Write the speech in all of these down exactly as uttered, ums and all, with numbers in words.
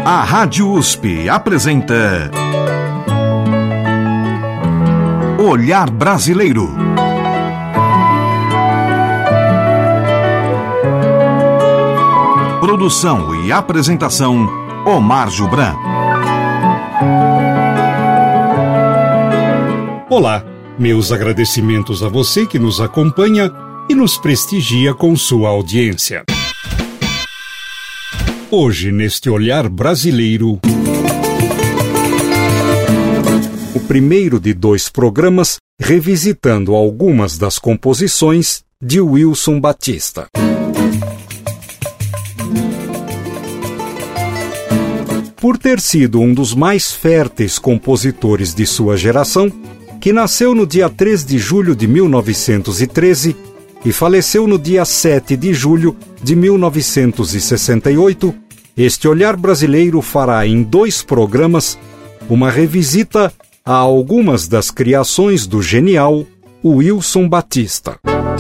A Rádio U S P apresenta Olhar Brasileiro. Produção e apresentação, Omar Jubran. Olá, meus agradecimentos a você que nos acompanha e nos prestigia com sua audiência. Hoje, neste Olhar Brasileiro, o primeiro de dois programas revisitando algumas das composições de Wilson Batista. Por ter sido um dos mais férteis compositores de sua geração, que nasceu no dia três de julho de mil novecentos e treze e faleceu no dia sete de julho de mil novecentos e sessenta e oito, este Olhar Brasileiro fará em dois programas uma revisita a algumas das criações do genial Wilson Batista.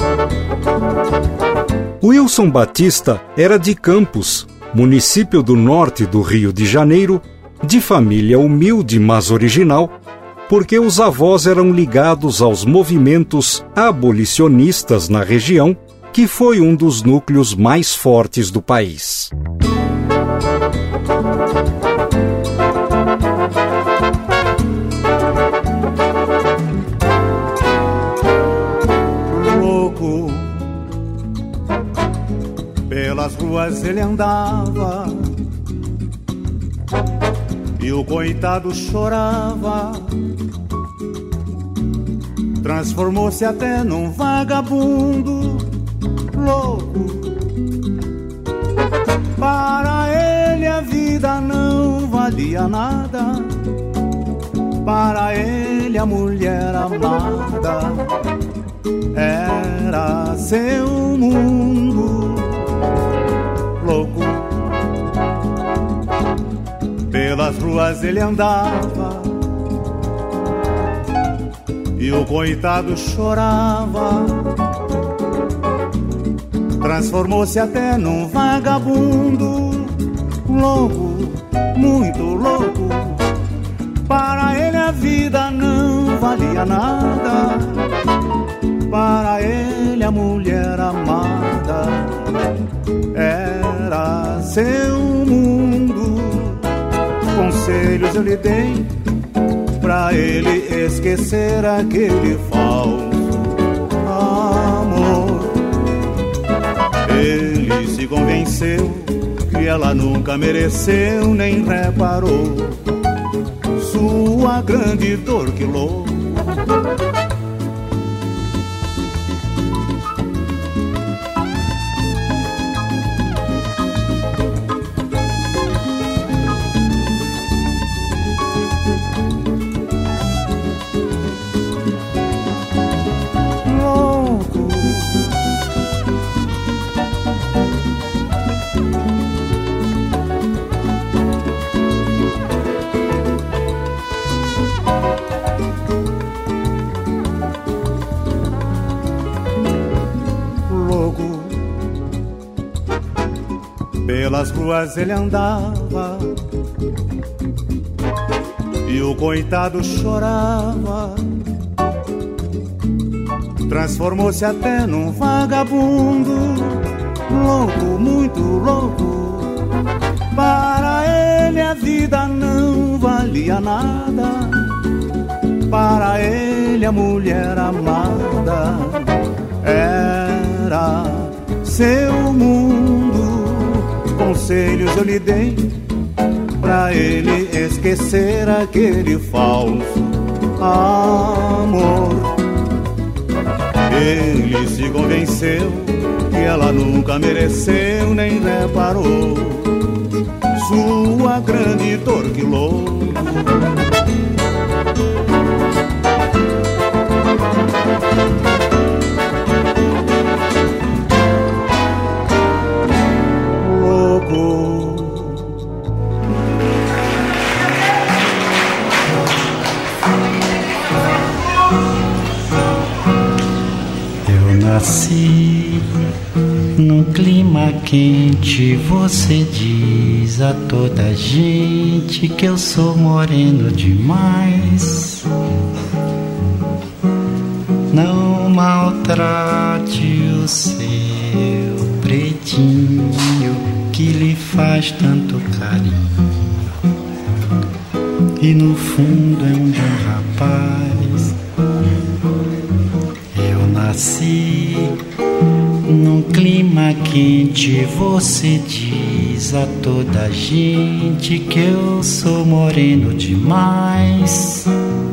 Wilson Batista era de Campos, município do norte do Rio de Janeiro, de família humilde mas original, porque os avós eram ligados aos movimentos abolicionistas na região, que foi um dos núcleos mais fortes do país. Louco, pelas ruas ele andava e o coitado chorava. Transformou-se até num vagabundo louco. Para ele a vida não valia nada. Para ele a mulher amada era seu mundo louco. Pelas ruas ele andava e o coitado chorava. Transformou-se até num vagabundo louco, muito louco. Para ele a vida não valia nada. Para ele a mulher amada era seu mundo. Conselhos eu lhe dei pra ele esquecer aquele falso amor. Ele se convenceu que ela nunca mereceu nem reparou sua grande dor, que louco. Pelas ruas ele andava e o coitado chorava. Transformou-se até num vagabundo louco, muito louco. Para ele a vida não valia nada. Para ele a mulher amada era seu mundo. Conselhos eu lhe dei pra ele esquecer aquele falso amor. Ele se convenceu que ela nunca mereceu nem reparou sua grande dor, que louco. Eu nasci Num clima quente você diz a toda gente que eu sou moreno demais. Não maltrate o seu pretinho que lhe faz tanto carinho. E no fundo é um bom rapaz. Eu nasci num clima quente, você diz a toda gente que eu sou moreno demais.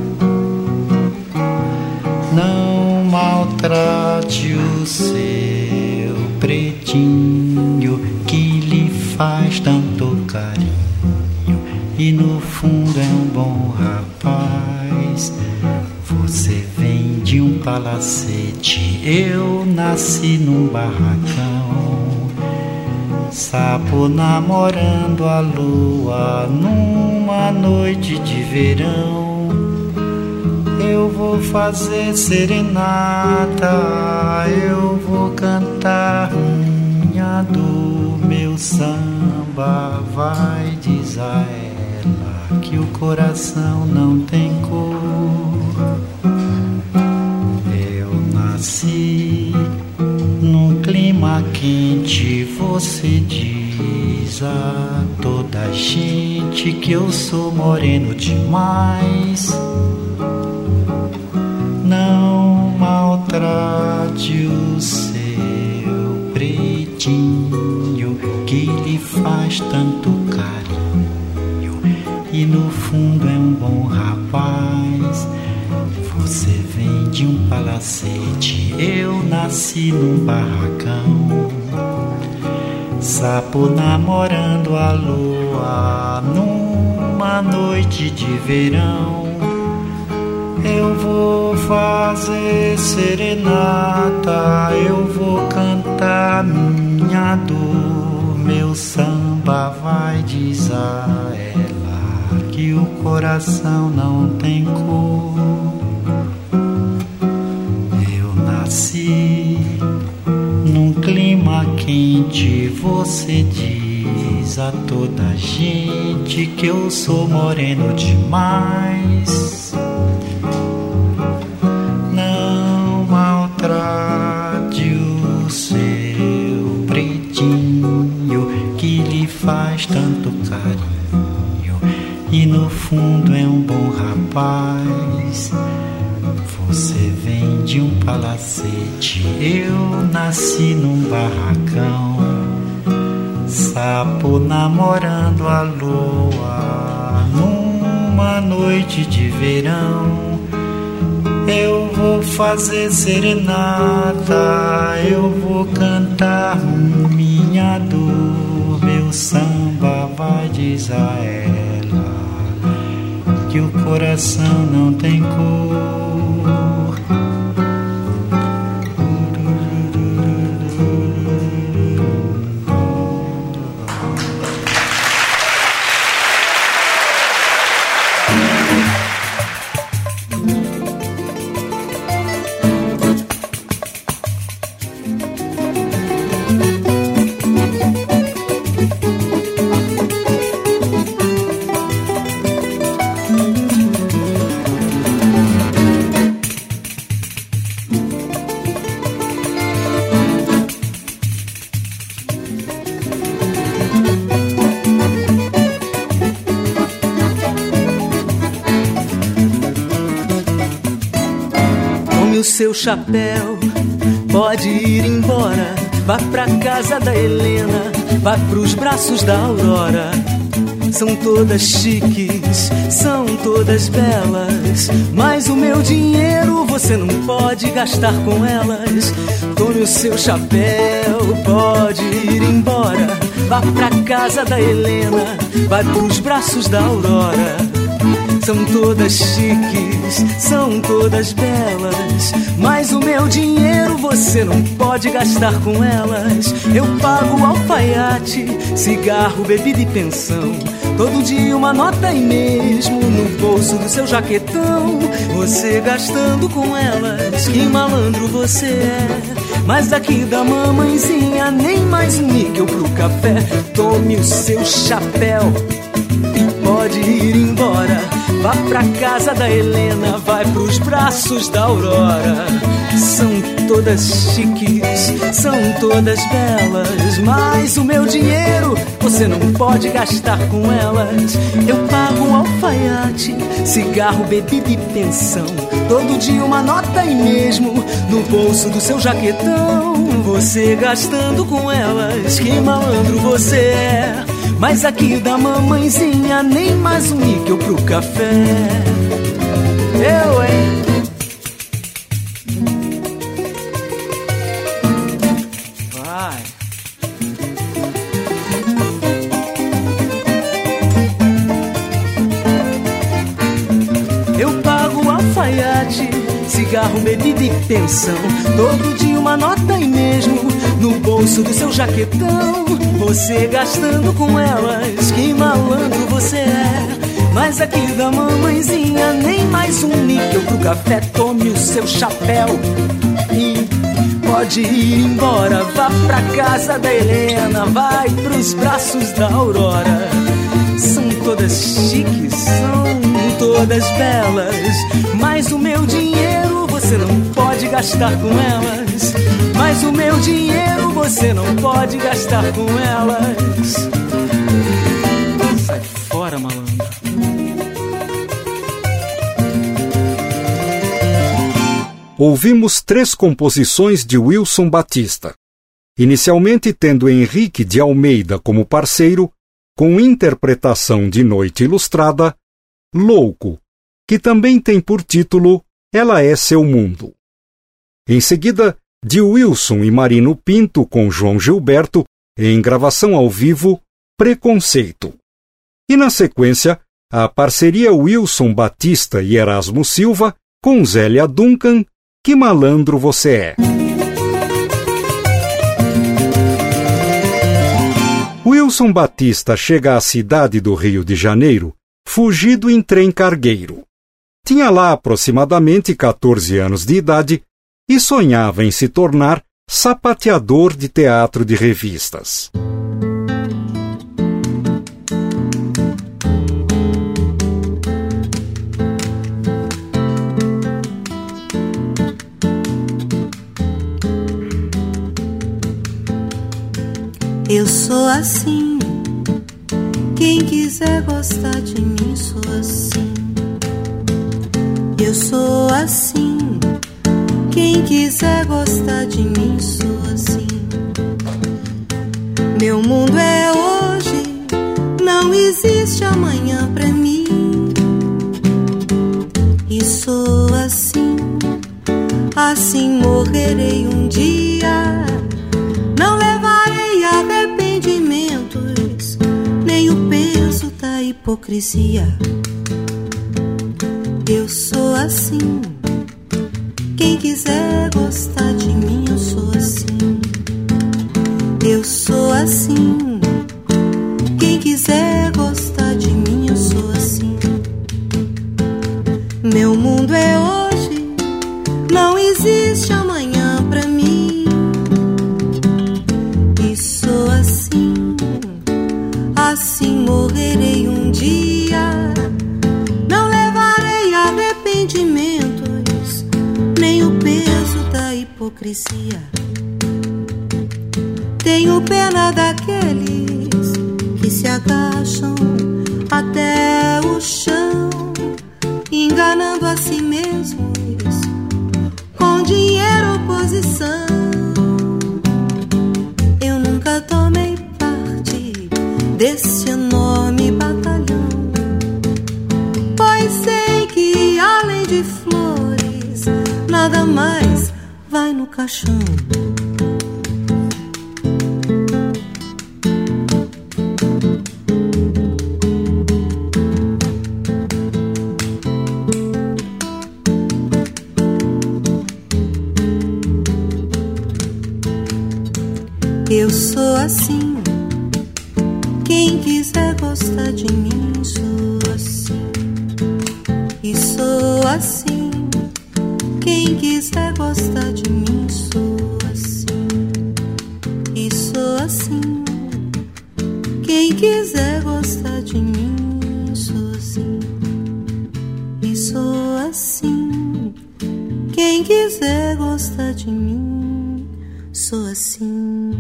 Não maltrate o seu pretinho que lhe faz tanto carinho. E no fundo é um bom rapaz. Você vem de um palacete, eu nasci num barracão. Sapo namorando a lua numa noite de verão. Eu vou fazer serenata, eu vou cantar minha dor. Meu samba vai dizer a ela que o coração não tem cor. Nasci num clima quente, você diz a toda gente que eu sou moreno demais. Não maltrate o seu pretinho que lhe faz tanto carinho. E no fundo é um bom rapaz. Você vem de um palacete, eu nasci num barracão. Sapo namorando a lua numa noite de verão. Eu vou fazer serenata, eu vou cantar minha dor. Meu samba vai dizer a ela que o coração não tem cor. Nasci num clima quente, você diz a toda gente que eu sou moreno demais. Não maltrate o seu pretinho que lhe faz tanto carinho. E no fundo é um bom rapaz. Você vem de um palacete, eu nasci num barracão. Sapo namorando a lua numa noite de verão. Eu vou fazer serenata, eu vou cantar minha dor. Meu samba vai dizer a ela que o coração não tem cor. Seu chapéu, pode ir embora. Vá pra casa da Helena, vá pros braços da Aurora. São todas chiques, são todas belas, mas o meu dinheiro você não pode gastar com elas. Tome o seu chapéu, pode ir embora. Vá pra casa da Helena, vai pros braços da Aurora. são todas chiques, são todas belas, mas o meu dinheiro você não pode gastar com elas. Eu pago alfaiate, cigarro, bebida e pensão, todo dia uma nota e mesmo no bolso do seu jaquetão. Você gastando com elas, que malandro você é. Mas daqui da mamãezinha nem mais um níquel pro café. Tome o seu chapéu e pode ir embora. Vá pra casa da Helena, vai pros braços da Aurora. São todas chiques, são todas belas, mas o meu dinheiro você não pode gastar com elas. Eu pago alfaiate, cigarro, bebida e pensão, todo dia uma nota e mesmo no bolso do seu jaquetão. Você gastando com elas, que malandro você é. Mas aqui da mamãezinha nem mais um níquel pro café. Eu, hein? Vai. Eu pago alfaiate, cigarro, bebida e pensão, todo dia uma nota e mesmo no bolso do seu jaquetão. Você gastando com elas, que malandro você é. Mas aqui da mamãezinha nem mais um níquel pro café. Tome o seu chapéu e pode ir embora. Vá pra casa da Helena, vai pros braços da Aurora. São todas chiques, são todas belas, mas o meu dinheiro você não pode gastar com elas. Mas o meu dinheiro você não pode gastar com elas. Sai fora, malandro. Ouvimos três composições de Wilson Batista, inicialmente tendo Henrique de Almeida como parceiro, com interpretação de Noite Ilustrada, Louco, que também tem por título Ela é Seu Mundo. Em seguida, de Wilson e Marino Pinto com João Gilberto, em gravação ao vivo, Preconceito. E na sequência, a parceria Wilson Batista e Erasmo Silva com Zélia Duncan, Que Malandro Você É. Wilson Batista chega à cidade do Rio de Janeiro fugido em trem cargueiro. Tinha lá aproximadamente catorze anos de idade e sonhava em se tornar sapateador de teatro de revistas. Eu sou assim, quem quiser gostar de mim sou assim. Eu sou assim, quem quiser gostar de mim sou assim. Meu mundo é hoje, não existe amanhã pra mim. E sou assim, assim morrerei um dia. Não levarei arrependimentos, nem o peso da hipocrisia. Eu sou assim, quem quiser gostar de mim, eu sou assim. Eu sou assim, quem quiser gostar de mim, eu sou assim. Meu mundo é hoje, não existe amanhã pra mim. E sou assim, assim morrerei um dia. Não levarei arrependimentos, nem o peso da hipocrisia. Tenho pena daqueles que se agacham até o chão, enganando a si mesmos com dinheiro ou posição. Eu nunca tomei parte desse enorme batalhão, pois sei que além de flores nada mais vai no caixão. Eu sou assim. Quem quiser gostar de mim, sou assim. E sou assim. Quem quiser gostar de mim, sou assim. E sou assim. Quem quiser gostar de mim, sou assim. E sou assim. Quem quiser gostar de mim, sou assim.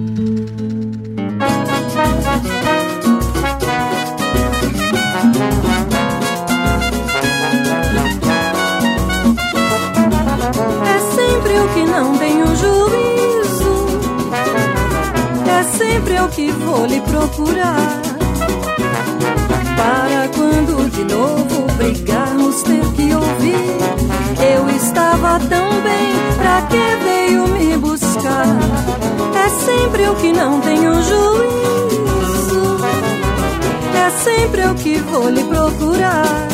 É sempre eu que não tenho juízo, é sempre eu que vou lhe procurar. Para quando de novo brigarmos ter que ouvir, eu estava tão bem, pra que veio me buscar? É sempre eu que não tenho juízo, é sempre eu que vou lhe procurar.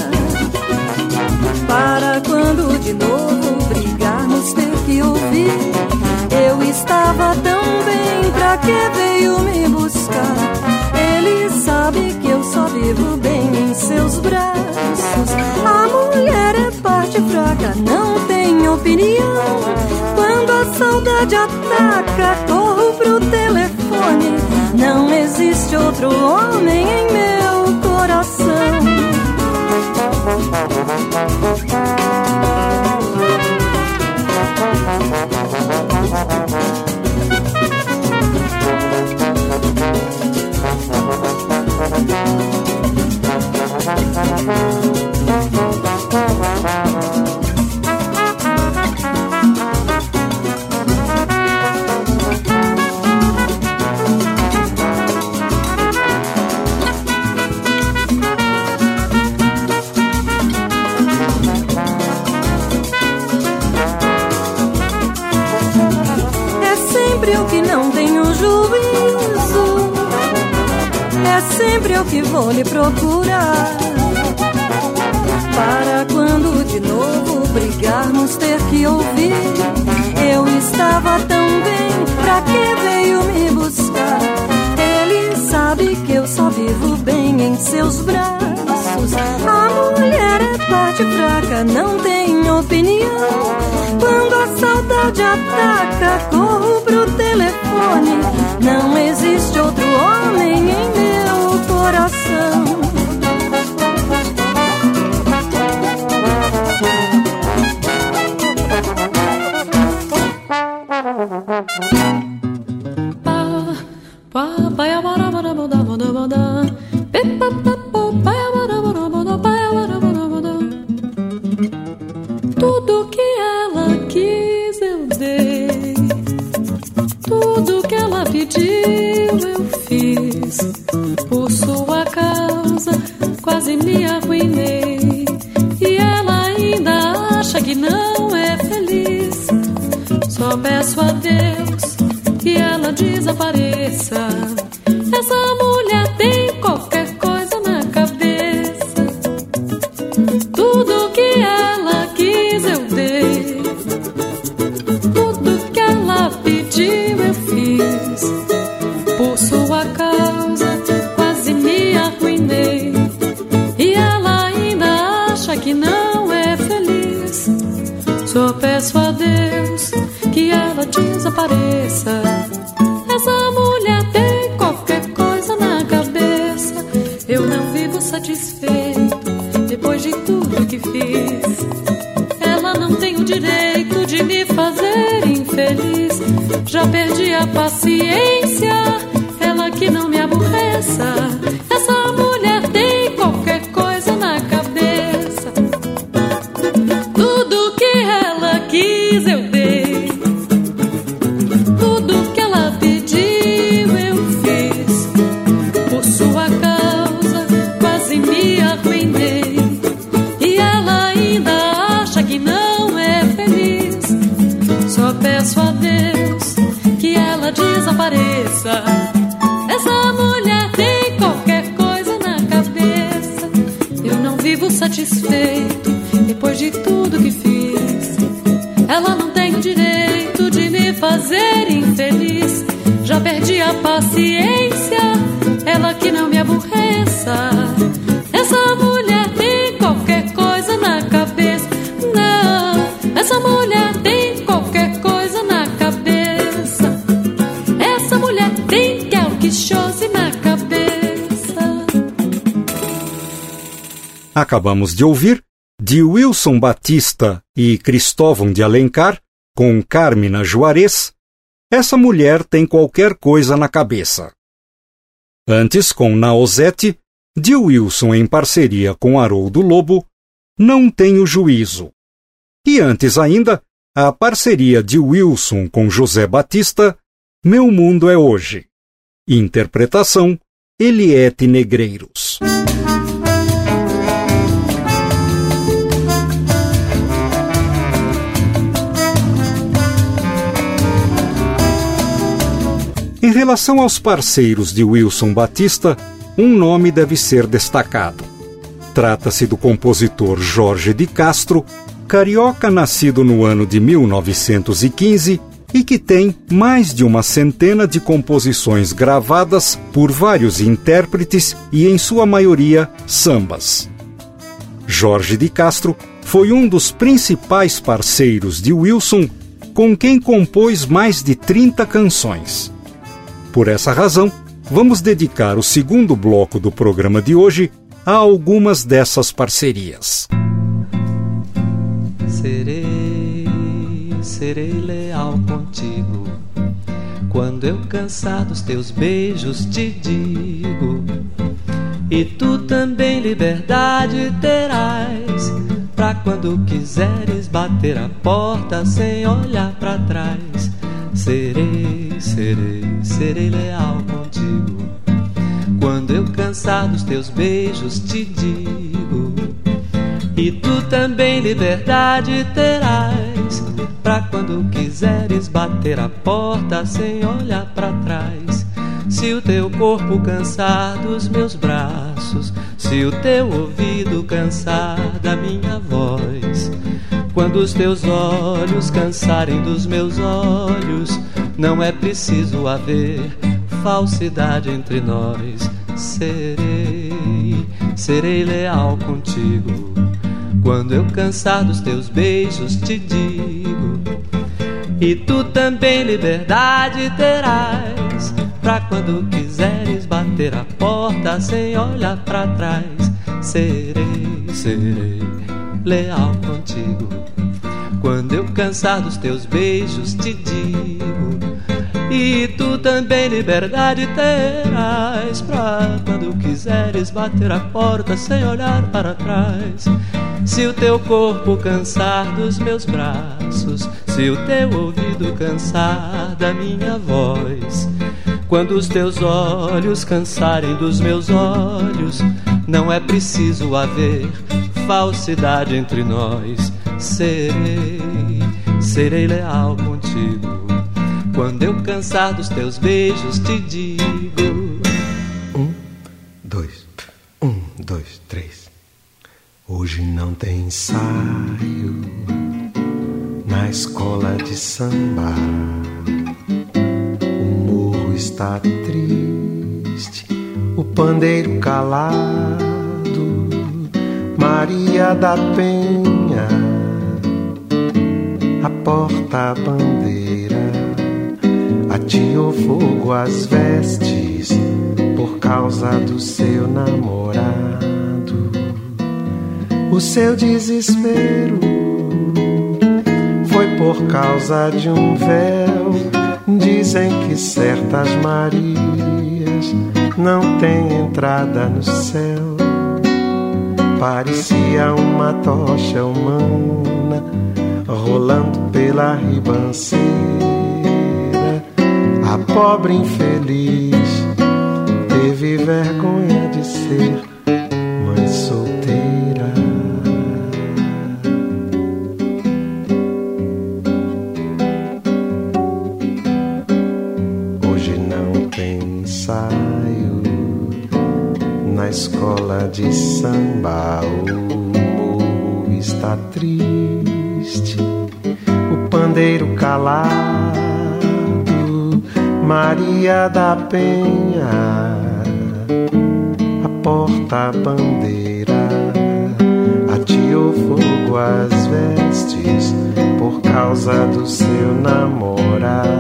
Para quando de novo brigarmos ter que ouvir, eu estava tão bem, pra que veio me buscar? Ele sabe que eu só vivo bem em seus braços. A mulher é parte fraca, não tem opinião. Quando a saudade ataca, corro pro telefone. Não existe outro homem em meu coração. Sempre eu que vou lhe procurar. Para quando de novo brigarmos ter que ouvir, eu estava tão bem, pra que veio me buscar? Ele sabe que eu só vivo bem em seus braços. A mulher é parte fraca, não tem opinião. Quando a saudade ataca, corro pro telefone. Não existe outro homem em meu coração. Tudo que ela quis eu dei, tudo que ela pediu eu fiz. Por sua causa quase me arruinei, e ela ainda acha que não é feliz. Só peço a Deus que ela desapareça. Essa mulher tem qualquer coisa na cabeça. Tudo que ela quis eu dei, tudo que ela pediu eu fiz. Por sua causa quase me arruinei, e ela ainda acha que não é feliz. Só peço a Deus que ela desapareça. Essa mulher tem qualquer coisa na cabeça. Eu não vivo satisfeito depois de tudo que fiz. Ela não tem o direito de me fazer infeliz. Já perdi a paciência, ela que não me aborreça. Essa mulher tem qualquer coisa na cabeça. Tudo que ela quis eu dei, tudo que ela pediu eu fiz. Por sua causa quase me arruinei, e ela ainda acha que não é feliz. Só peço a Deus que ela desapareça. Essa mulher tem qualquer coisa na cabeça. Eu não vivo satisfeito depois de tudo que fiz. Ela não tem o direito de me fazer infeliz. Já perdi tenha paciência, ela que não me aborreça. Essa mulher tem qualquer coisa na cabeça. Não, essa mulher tem qualquer coisa na cabeça. Essa mulher tem Quixote na cabeça. Acabamos de ouvir, de Wilson Batista e Cristóvão de Alencar, com Carmina Juarez, Essa Mulher Tem Qualquer Coisa na Cabeça. Antes, com Naozete, de Wilson em parceria com Haroldo Lobo, Não Tenho Juízo. E antes ainda, a parceria de Wilson com José Batista, Meu Mundo é Hoje. Interpretação, Eliete Negreiros. Em relação aos parceiros de Wilson Batista, um nome deve ser destacado. Trata-se do compositor Jorge de Castro, carioca nascido no ano de mil novecentos e quinze e que tem mais de uma centena de composições gravadas por vários intérpretes e, em sua maioria, sambas. Jorge de Castro foi um dos principais parceiros de Wilson, com quem compôs mais de trinta canções. Por essa razão, vamos dedicar o segundo bloco do programa de hoje a algumas dessas parcerias. Serei, serei leal contigo, quando eu cansar dos teus beijos te digo, e tu também liberdade terás, pra quando quiseres bater a porta sem olhar pra trás. Serei, serei, serei leal contigo, quando eu cansar dos teus beijos te digo, e tu também liberdade terás, pra quando quiseres bater a porta sem olhar pra trás. Se o teu corpo cansar dos meus braços, se o teu ouvido cansar da minha voz, quando os teus olhos cansarem dos meus olhos, não é preciso haver falsidade entre nós. Serei, serei leal contigo, quando eu cansar dos teus beijos te digo, e tu também liberdade terás, pra quando quiseres bater a porta sem olhar pra trás. Serei, serei leal contigo, quando eu cansar dos teus beijos te digo, e tu também liberdade terás, pra quando quiseres bater a porta sem olhar para trás. Se o teu corpo cansar dos meus braços, se o teu ouvido cansar da minha voz, quando os teus olhos cansarem dos meus olhos, não é preciso haver falsidade entre nós. Serei, serei leal contigo, quando eu cansar dos teus beijos te digo. Um, dois, um, dois, três. Hoje não tem ensaio na escola de samba. O morro está triste, o pandeiro calado. Maria da Penha, a porta-bandeira, ateou fogo às vestes por causa do seu namorado. O seu desespero foi por causa de um véu. Dizem que certas Marias não têm entrada no céu. Parecia uma tocha humana rolando pela ribanceira. A pobre infeliz teve vergonha de ser mãe solteira. Hoje não tem ensaio na escola de samba. O morro está triste, o pandeiro calado. Maria da Penha, a porta-bandeira ateou fogo às vestes por causa do seu namorado.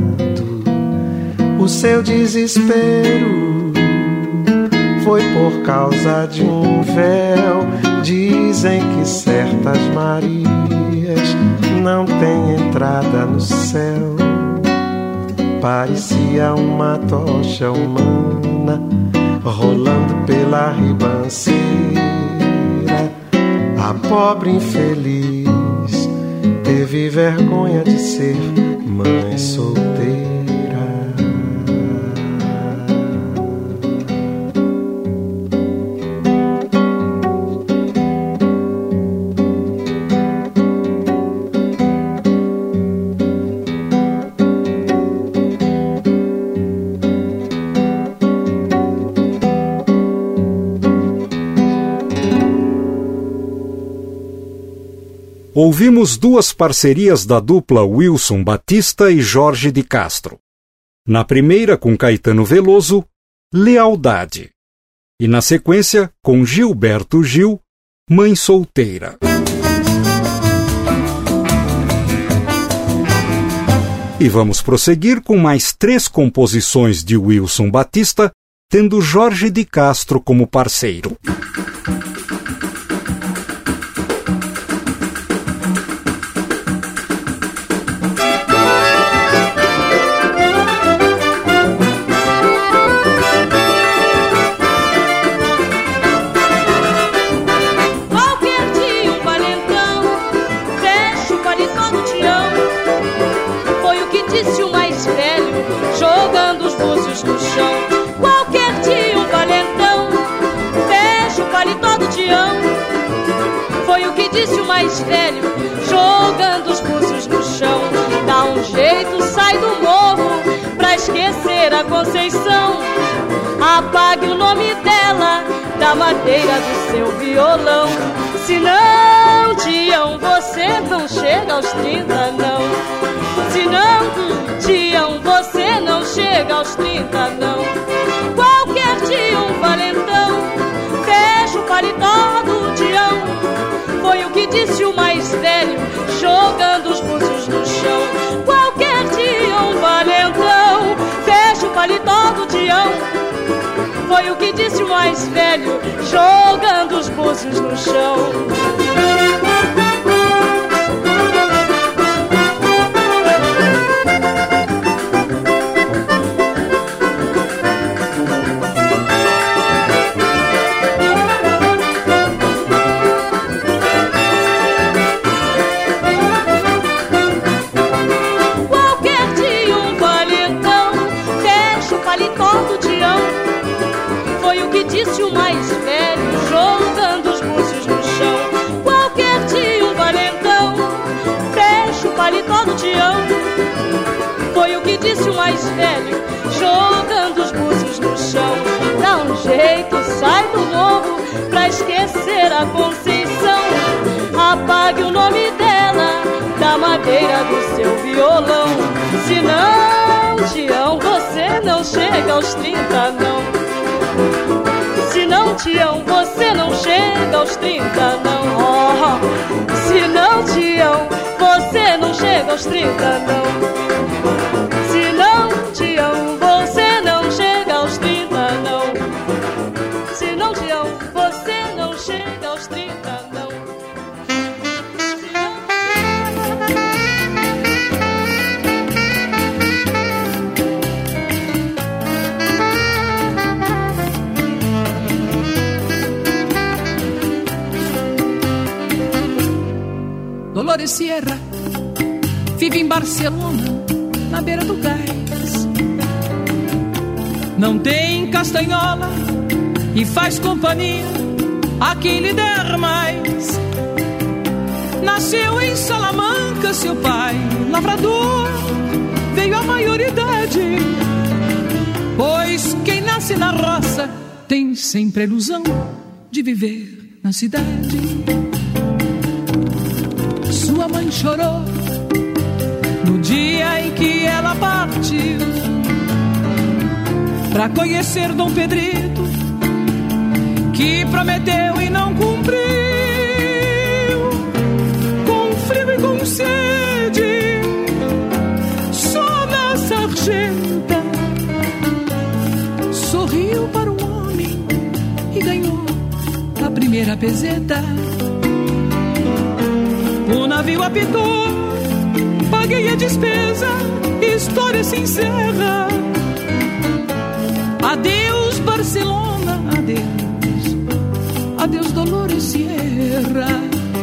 O seu desespero foi por causa de um véu. Dizem que certas Marias não têm entrada no céu. Parecia uma tocha humana rolando pela ribanceira. A pobre infeliz teve vergonha de ser mãe solteira. Ouvimos duas parcerias da dupla Wilson Batista e Jorge de Castro. Na primeira, com Caetano Veloso, Lealdade. E na sequência, com Gilberto Gil, Mãe Solteira. E vamos prosseguir com mais três composições de Wilson Batista, tendo Jorge de Castro como parceiro. Mais velho, jogando os búzios no chão. Dá um jeito, sai do morro pra esquecer a Conceição. Apague o nome dela da madeira do seu violão. Senão, Tião, você não chega aos trinta, não. Senão, Tião, você não chega aos trinta, não. Qualquer dia um valentão fecha o paletó do Tião. Foi o que disse o mais velho, jogando os búzios no chão. Qualquer dia um valentão fecha o paletó do Tião. Foi o que disse o mais velho, jogando os búzios no chão. Disse o mais velho, jogando os búzios no chão. Qualquer dia um valentão fecha o paletó do Tião. Foi o que disse o mais velho, jogando os búzios no chão. Dá um jeito, sai do morro pra esquecer a Conceição. Apague o nome dela da madeira do seu violão. Senão, Tião, você não chega aos trinta, não. Se não, Tião, você não chega aos trinta, não. Oh, se não, Tião, você não chega aos trinta, não. Se não, Tião, você não chega aos trinta, não. Se não, Tião, você não chega aos trinta, não. Dolores Sierra vive em Barcelona, na beira do cais. Não tem castanhola e faz companhia a quem lhe der mais. Nasceu em Salamanca, seu pai, lavrador, veio à maioridade. Pois quem nasce na roça tem sempre a ilusão de viver na cidade. Sua mãe chorou no dia em que ela partiu. pra conhecer Dom Pedrito, que prometeu e não cumpriu, com frio e com sede, só na sarjeta, sorriu para um homem e ganhou a primeira peseta. O navio apitou, paguei a despesa, história se encerra. Adeus Barcelona, adeus, adeus Dolores Sierra.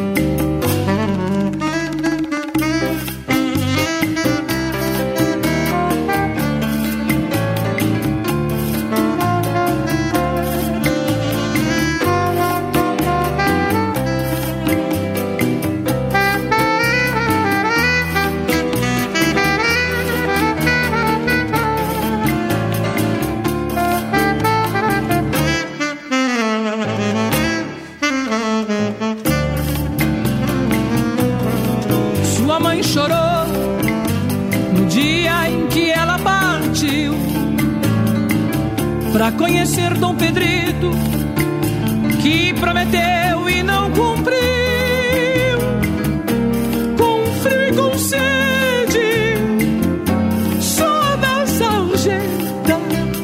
Pra conhecer Dom Pedrito, que prometeu e não cumpriu, com frio e com sede, só da sarjeta,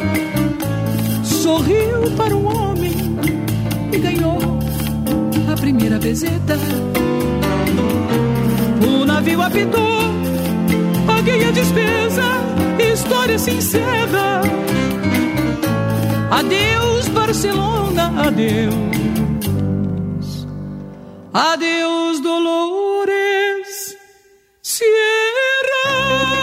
sorriu para um homem e ganhou a primeira peseta. O navio apitou, paguei a despesa, história se encerra. Adeus Barcelona, adeus, adeus Dolores Sierra.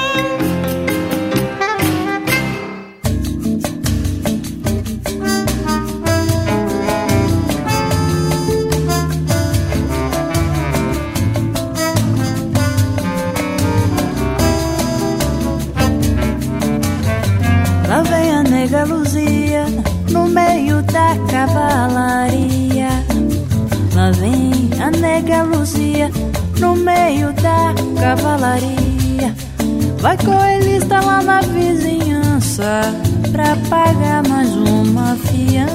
Lá vem a nega Luzia no meio da cavalaria. Lá vem a nega Luzia no meio da cavalaria. Vai coelhista lá na vizinhança pra pagar mais uma fiança.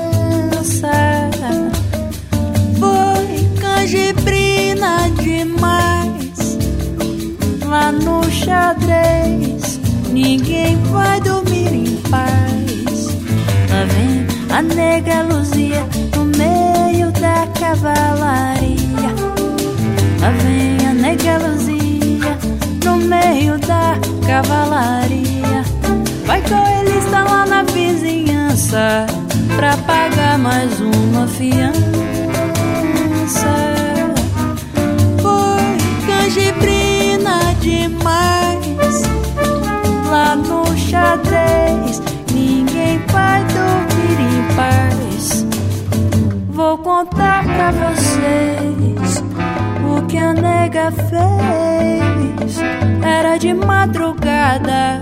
Foi canjibrina demais lá no xadrez, ninguém vai dormir em paz. Lá vem a nega Luzia no meio da cavalaria. Lá vem a nega Luzia no meio da cavalaria. Vai coelhista lá na vizinhança pra pagar mais uma fiança. Foi canjibrina demais lá no xadrez, ninguém vai dormir em paz. Vou contar pra vocês o que a nega fez. Era de madrugada,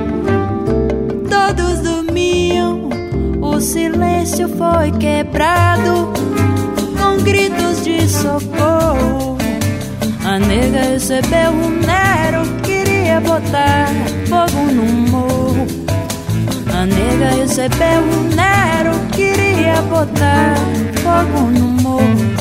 todos dormiam, o silêncio foi quebrado com gritos de socorro. A nega recebeu um nero, queria botar fogo no morro. A nega recebeu um nero, queria botar fogo no morro.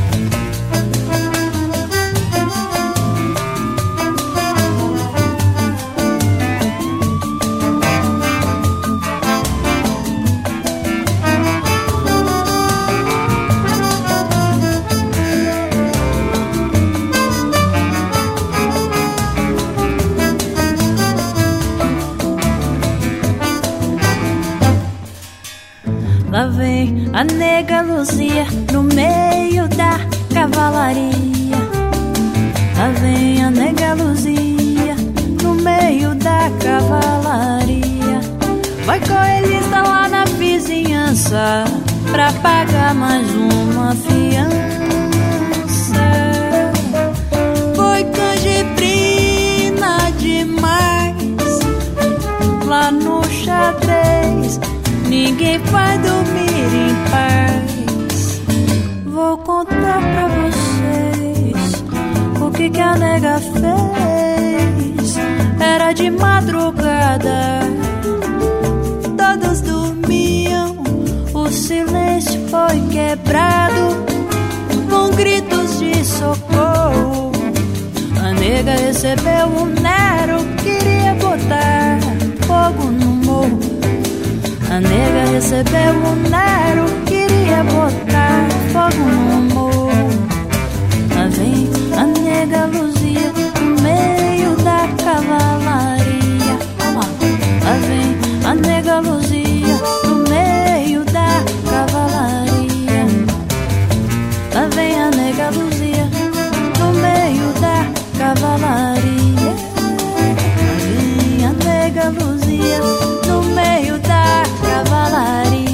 Lá vem a nega Luzia no meio da cavalaria. Lá vem a nega Luzia no meio da cavalaria. Vai coelhista lá na vizinhança pra pagar mais uma fiança. Foi canjibrina demais lá no xadrez, ninguém vai dormir em paz. Vou contar pra vocês o que que a nega fez. Era de madrugada, quebrado com gritos de socorro. A nega recebeu um nero, queria botar fogo no morro. A nega recebeu um nero, queria botar fogo no morro. Lá vem a nega Luzia no meio da cavalaria. Lá vem a nega Luzia no meio da cavalaria. Lá vem a nega Luzia no meio da cavalaria. Lá vem a nega Luzia no meio da cavalaria.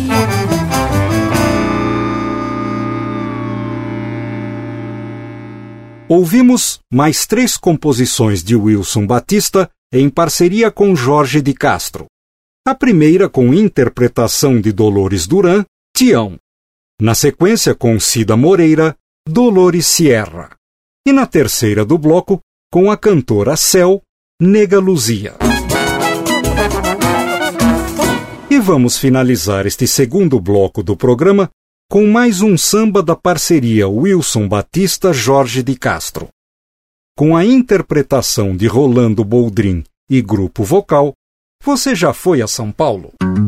Ouvimos mais três composições de Wilson Batista em parceria com Jorge de Castro. A primeira com interpretação de Dolores Duran, Tião. Na sequência com Cida Moreira, Dolores Sierra. E na terceira do bloco, com a cantora Cel, Nega Luzia. E vamos finalizar este segundo bloco do programa com mais um samba da parceria Wilson Batista-Jorge de Castro. Com a interpretação de Rolando Boldrin e grupo vocal, Você Já Foi a São Paulo?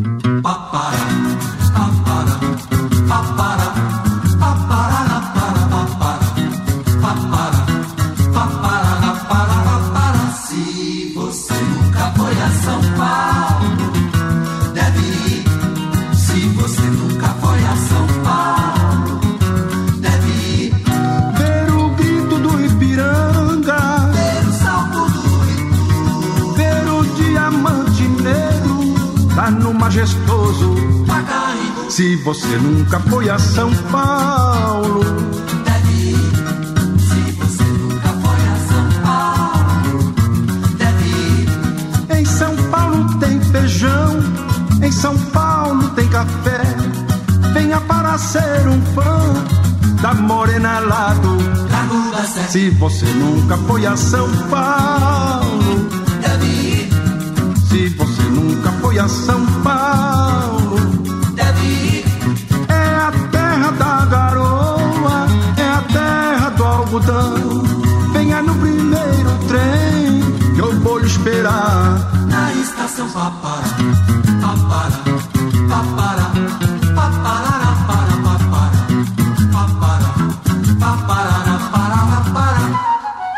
Se você nunca foi a São Paulo, deve ir. Se você nunca foi a São Paulo, deve ir. Ver o grito do Ipiranga, Ver o salto do Itu, ver o diamante negro lá no majestoso Pacaembu. Se você nunca foi a São Paulo, deve ir. Se você nunca foi a São Paulo, deve ir. em São Paulo tem feijão, em São Paulo tem café. Venha para ser um fã da morena lá do Largo da Sé. Se você nunca foi a São Paulo, Deve ir, se você nunca foi a São Paulo, deve ir. é a terra da garoa, é a terra do algodão. Venha no primeiro trem que eu vou lhe esperar. Na estação Papara, Papara, Papara, Paparara, para, Papara, Papara, Paparara, para, para.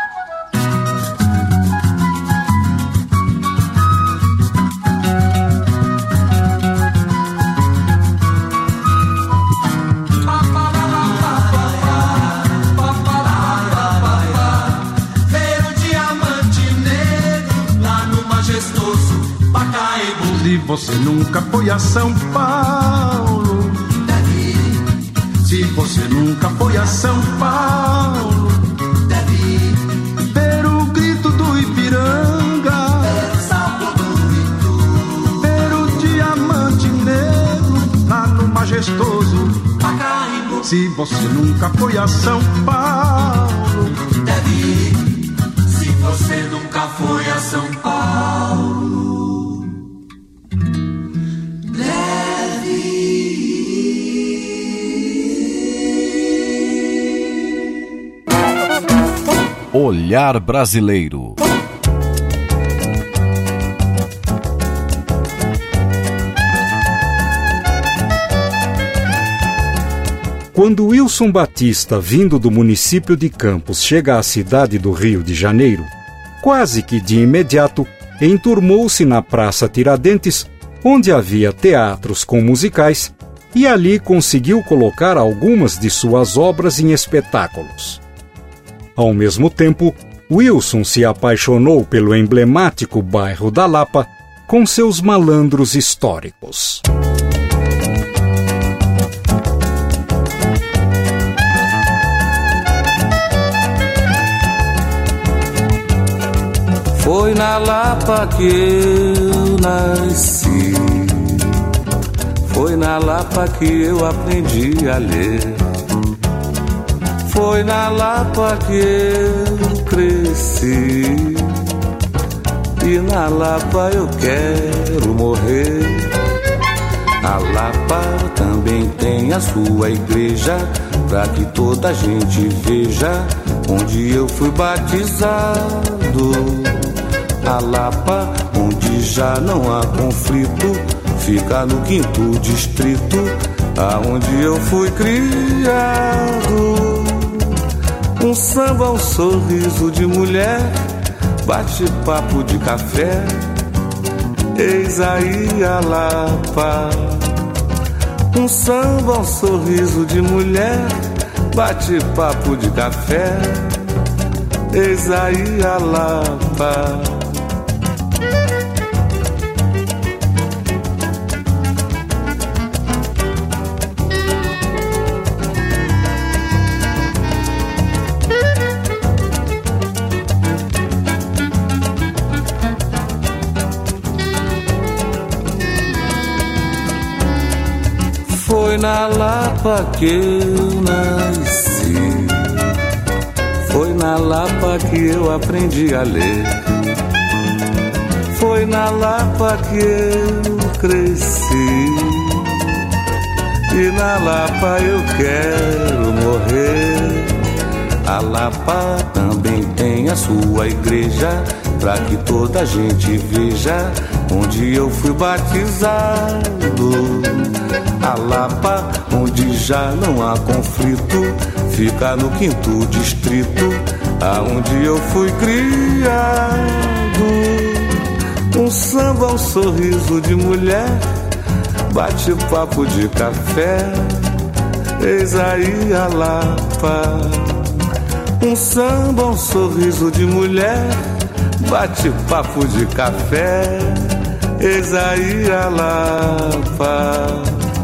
Ver o diamante negro lá no majestoso Pacaembu. Se você nunca foi a São Paulo, Deve ir, se você nunca foi a São Paulo, deve ir. ver o grito do Ipiranga, Ver o salto do Itu, ver o diamante negro lá no majestoso. Pacaembu. Se você nunca foi a São Paulo, Deve ir, se você nunca foi a São Paulo. Deve ir. Olhar Brasileiro. Quando Wilson Batista, vindo do município de Campos, chega à cidade do Rio de Janeiro, quase que de imediato enturmou-se na Praça Tiradentes, onde havia teatros com musicais, e ali conseguiu colocar algumas de suas obras em espetáculos. Ao mesmo tempo, Wilson se apaixonou pelo emblemático bairro da Lapa com seus malandros históricos. Foi na Lapa que eu nasci, foi na Lapa que eu aprendi a ler, foi na Lapa que eu cresci, e na Lapa eu quero morrer. A Lapa também tem tem a sua igreja, pra que toda a gente veja onde eu fui batizado. A Lapa, onde já não há conflito, fica no quinto distrito, aonde eu fui criado. Um samba, um sorriso de mulher, bate-papo de café, eis aí a Lapa. Um samba, um sorriso de mulher, bate-papo de café, eis aí a Lapa. Foi na Lapa que eu nasci, foi na Lapa que eu aprendi a ler, foi na Lapa que eu cresci, e na Lapa eu quero morrer. A Lapa também tem a sua igreja, pra que toda a gente veja onde eu fui batizado. A Lapa, onde já não há conflito, fica no quinto distrito, aonde eu fui criado. Um samba, um sorriso de mulher, bate-papo de café, eis aí a Lapa. Um samba, um sorriso de mulher, bate-papo de café, eis aí a Lapa.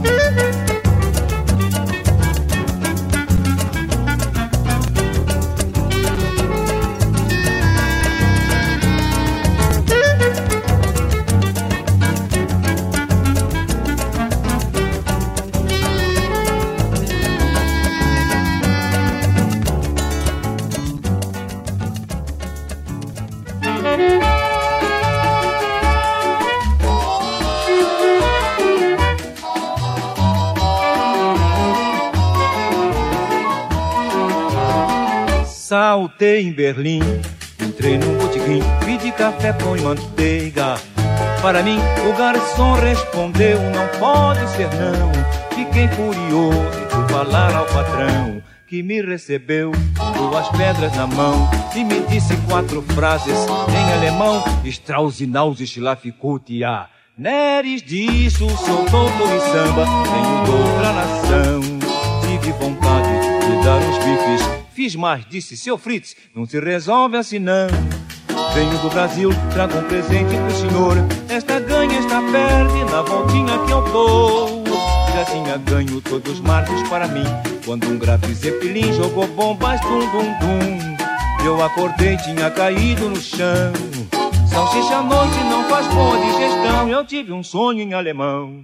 Saltei em Berlim, entrei num botequim, pedi café, pão e manteiga. Para mim o garçom respondeu, não pode ser não. Fiquei furioso e fui falar ao patrão, que me recebeu com duas pedras na mão e me disse quatro frases em alemão: Strauss, Naus, Schlafikutia. Neres disso, sou doutor em samba, venho de outra nação. Tive vontade de dar uns bifes, fiz mais, disse seu Fritz, não se resolve assim não. Venho do Brasil, trago um presente pro senhor. Esta ganha, esta perde, na voltinha que eu dou. Já tinha ganho todos os marcos para mim, quando um grave Zeppelin jogou bombas, dum dum dum. Eu acordei, tinha caído no chão. Salsicha à noite não faz boa digestão. Eu tive um sonho em alemão.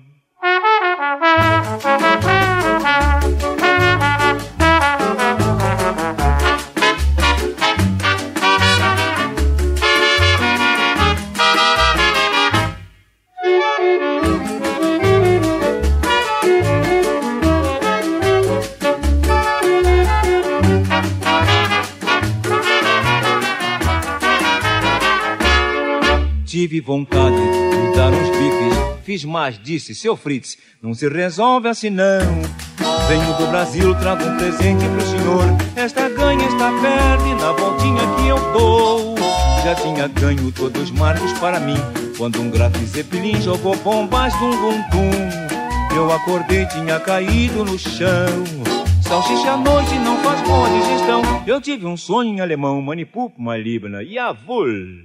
Tive vontade de dar uns bifes, fiz mais, disse seu Fritz, não se resolve assim não. Venho do Brasil, trago um presente pro senhor. Esta ganha, esta perde, na voltinha que eu dou. Já tinha ganho todos os marcos para mim, quando um grave Zeppelin jogou bombas, dum dum dum. Eu acordei, tinha caído no chão. Salsicha à noite não faz boa digestão. Eu tive um sonho em alemão, Manipup, mein Lieber, jawohl.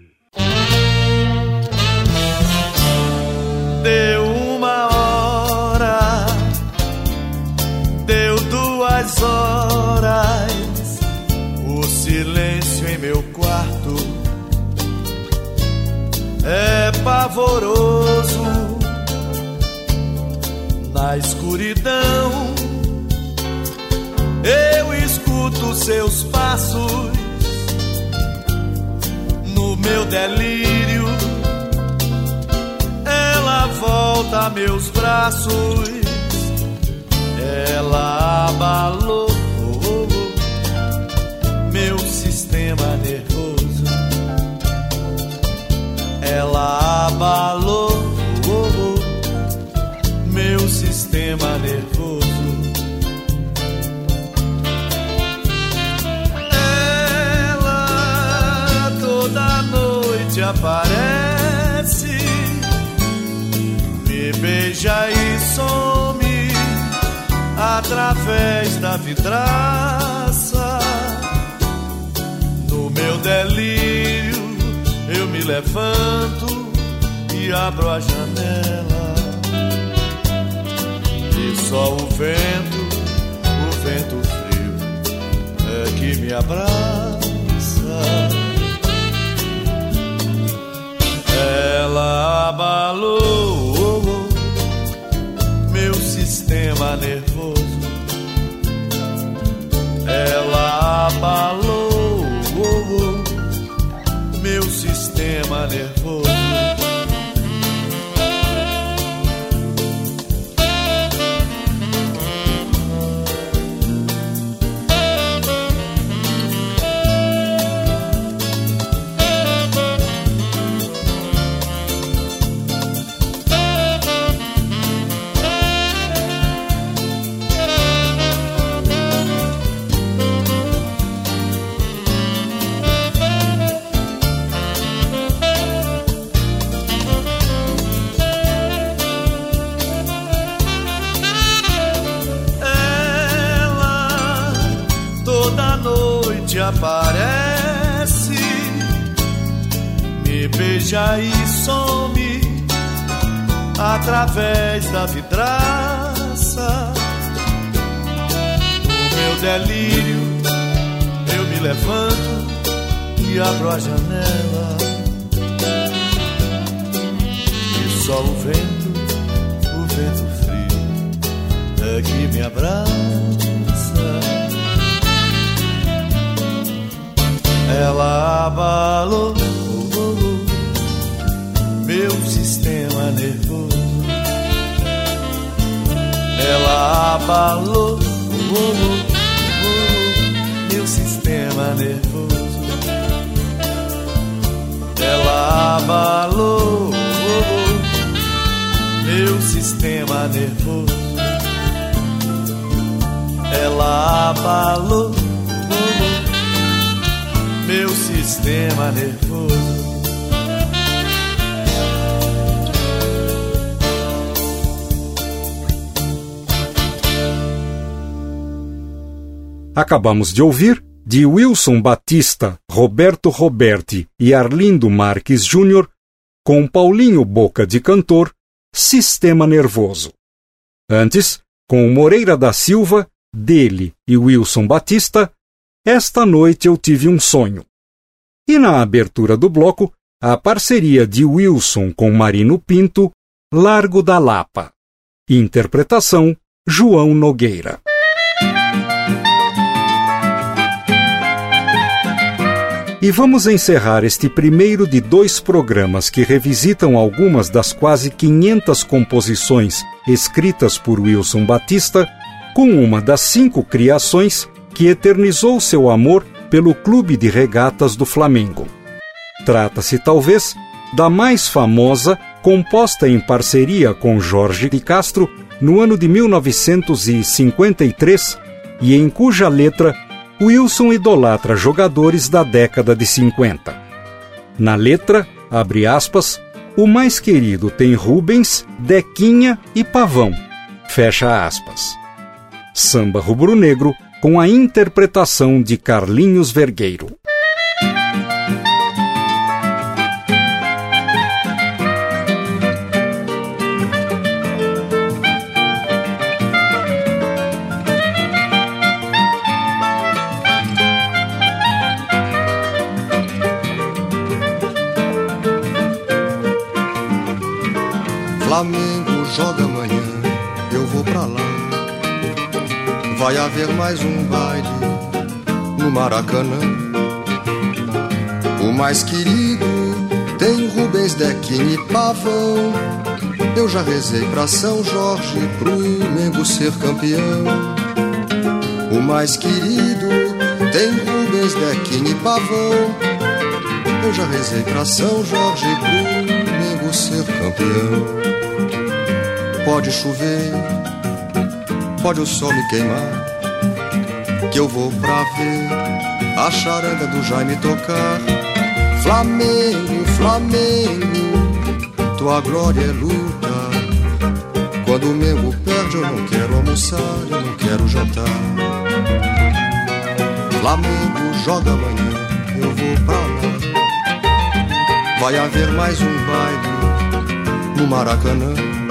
Deu uma hora, deu duas horas, o silêncio em meu quarto é pavoroso. Na escuridão eu escuto seus passos, no meu delírio ela volta a meus braços. Ela abalou oh, oh, oh, meu sistema nervoso. Ela abalou oh, oh, oh, meu sistema nervoso. Ela toda noite aparece, me beija e some através da vidraça. No meu delírio eu me levanto e abro a janela, e só o vento, o vento frio é que me abraça. Ela abalou oh, oh, meu sistema nervoso. Ela abalou oh, oh, meu sistema nervoso. Aparece, me beija e some através da vidraça. No meu delírio eu me levanto e abro a janela, e só o vento, o vento frio é que me abraça. Ela abalou oh, oh, oh, meu sistema nervoso. Ela abalou oh, oh, oh, meu sistema nervoso. Ela abalou oh, oh, meu sistema nervoso. Ela abalou meu sistema nervoso. Acabamos de ouvir, de Wilson Batista, Roberto Roberti e Arlindo Marques Júnior, com Paulinho Boca de Cantor, Sistema Nervoso. Antes, com Moreira da Silva, dele e Wilson Batista, Esta Noite Eu Tive um Sonho. E na abertura do bloco, a parceria de Wilson com Marino Pinto, Largo da Lapa. Interpretação, João Nogueira. E vamos encerrar este primeiro de dois programas que revisitam algumas das quase quinhentas composições escritas por Wilson Batista, com uma das cinco criações que eternizou seu amor pelo Clube de Regatas do Flamengo. Trata-se, talvez, da mais famosa, composta em parceria com Jorge de Castro no ano de mil novecentos e cinquenta e três e em cuja letra Wilson idolatra jogadores da década de cinquenta. Na letra, abre aspas, o mais querido tem Rubens, Dequinha e Pavão, fecha aspas. Samba rubro-negro com a interpretação de Carlinhos Vergueiro. Flamengo joga amanhã, eu vou pra lá. Vai haver mais um baile no Maracanã. O mais querido tem Rubens, Dequinha e Pavão, Eu já rezei pra São Jorge, pro Mengo ser campeão. O mais querido tem Rubens, Dequinha e Pavão. Eu já rezei pra São Jorge, pro Mengo ser campeão. Pode chover, pode o sol me queimar, que eu vou pra ver a charanga do Jaime tocar. Flamengo, Flamengo, tua glória é luta. Quando o Mengo perde eu não quero almoçar, eu não quero jantar. Flamengo joga amanhã, eu vou pra lá. Vai haver mais um baile no Maracanã.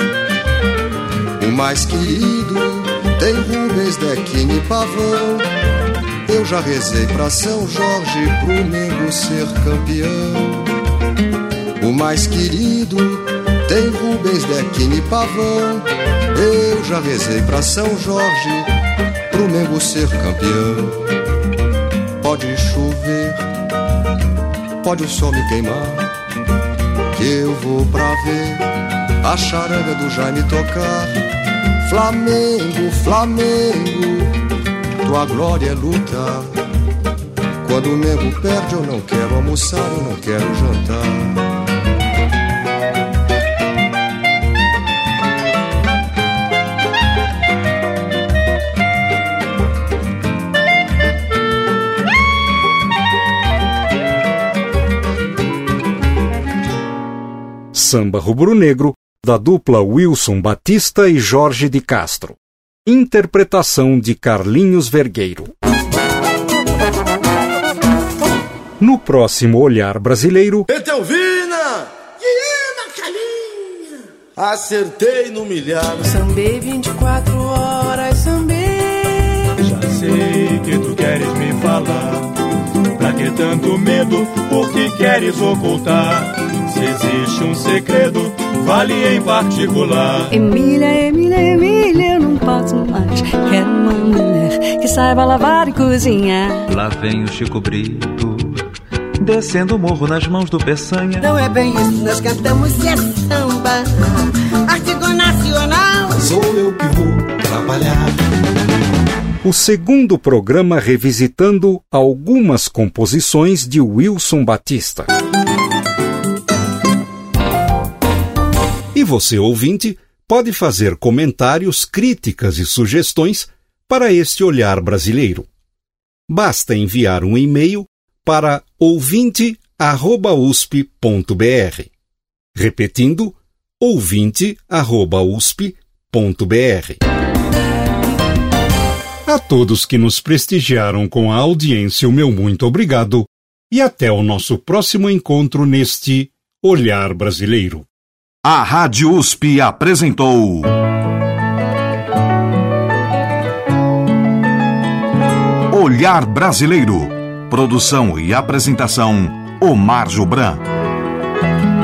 O mais querido tem Rubens, Dequinha e Pavão. Eu já rezei pra São Jorge, pro Mengo ser campeão. O mais querido tem Rubens, Dequinha e Pavão. Eu já rezei pra São Jorge, pro Mengo ser campeão. Pode chover, pode o sol me queimar, que eu vou pra ver a charanga do Jaime tocar. Flamengo, Flamengo, tua glória é luta. Quando o Mengo perde eu não quero almoçar, eu não quero jantar. Samba rubro-negro, da dupla Wilson Batista e Jorge de Castro. Interpretação de Carlinhos Vergueiro. No próximo Olhar Brasileiro... Etelvina! Guiana Calinha! Acertei no milhar. Sambei vinte e quatro horas, sambei. Já sei que tu queres me falar. Pra que tanto medo? Por que queres ocultar? Se existe um segredo, fale em particular. Emília, Emília, Emília, eu não posso mais. Quero uma mulher que saiba lavar e cozinhar. Lá vem o Chico Brito, descendo o morro nas mãos do Peçanha. Não é bem isso, nós cantamos é samba, artigo nacional. Sou eu que vou trabalhar. O segundo programa revisitando algumas composições de Wilson Batista. E você, ouvinte, pode fazer comentários, críticas e sugestões para este Olhar Brasileiro. Basta enviar um e-mail para ouvinte arroba usp ponto br. Repetindo, ouvinte arroba usp ponto br. A todos que nos prestigiaram com a audiência, o meu muito obrigado e até o nosso próximo encontro neste Olhar Brasileiro. A Rádio U S P apresentou Olhar Brasileiro. Produção e apresentação Omar Jobran.